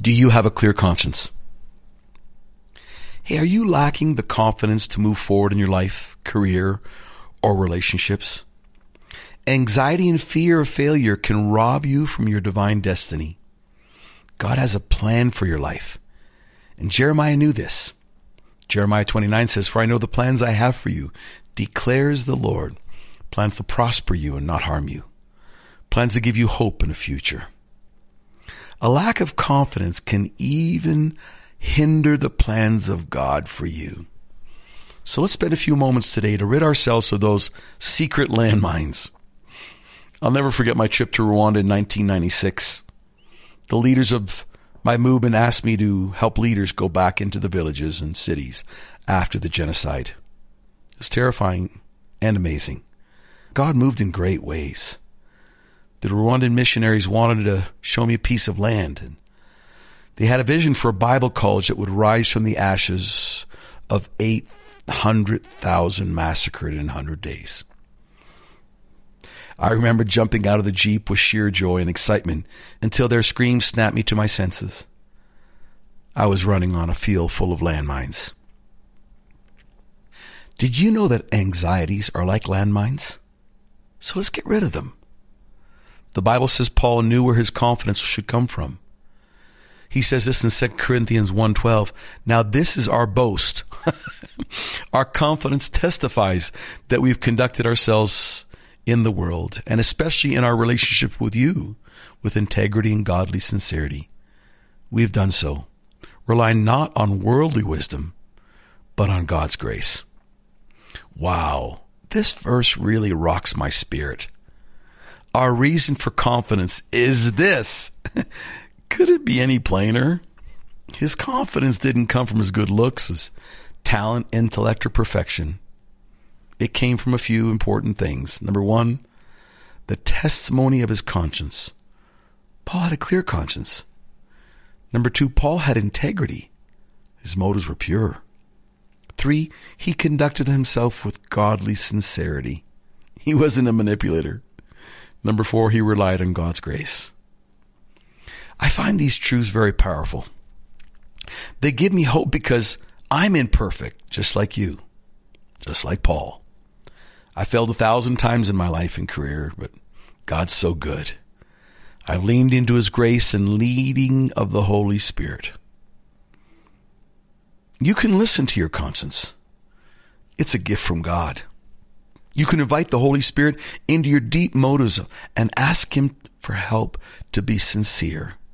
Do you have a clear conscience? Hey, are you lacking the confidence to move forward in your life, career, or relationships? Anxiety and fear of failure can rob you from your divine destiny. God has a plan for your life. And Jeremiah knew this. Jeremiah 29 says, "For I know the plans I have for you, declares the Lord. Plans to prosper you and not harm you. Plans to give you hope in a future." A lack of confidence can even hinder the plans of God for you. So let's spend a few moments today to rid ourselves of those secret landmines. I'll never forget my trip to Rwanda in 1996. The leaders of my movement asked me to help leaders go back into the villages and cities after the genocide. It was terrifying and amazing. God moved in great ways. The Rwandan missionaries wanted to show me a piece of land, and they had a vision for a Bible college that would rise from the ashes of 800,000 massacred in 100 days. I remember jumping out of the Jeep with sheer joy and excitement until their screams snapped me to my senses. I was running on a field full of landmines. Did you know that anxieties are like landmines? So let's get rid of them. The Bible says Paul knew where his confidence should come from. He says this in 2 Corinthians 1:12. "Now this is our boast." Our confidence testifies that we've conducted ourselves in the world, and especially in our relationship with you, with integrity and godly sincerity. We have done so, relying not on worldly wisdom, but on God's grace. Wow, this verse really rocks my spirit. Our reason for confidence is this. Could it be any plainer? His confidence didn't come from his good looks, his talent, intellect, or perfection. It came from a few important things. Number one, the testimony of his conscience. Paul had a clear conscience. Number two, Paul had integrity. His motives were pure. 3, he conducted himself with godly sincerity. He wasn't a manipulator. Number 4, he relied on God's grace. I find these truths very powerful. They give me hope because I'm imperfect, just like you, just like Paul. I failed 1,000 times in my life and career, but God's so good. I've leaned into his grace and leading of the Holy Spirit. You can listen to your conscience. It's a gift from God. You can invite the Holy Spirit into your deep motives and ask him for help to be sincere.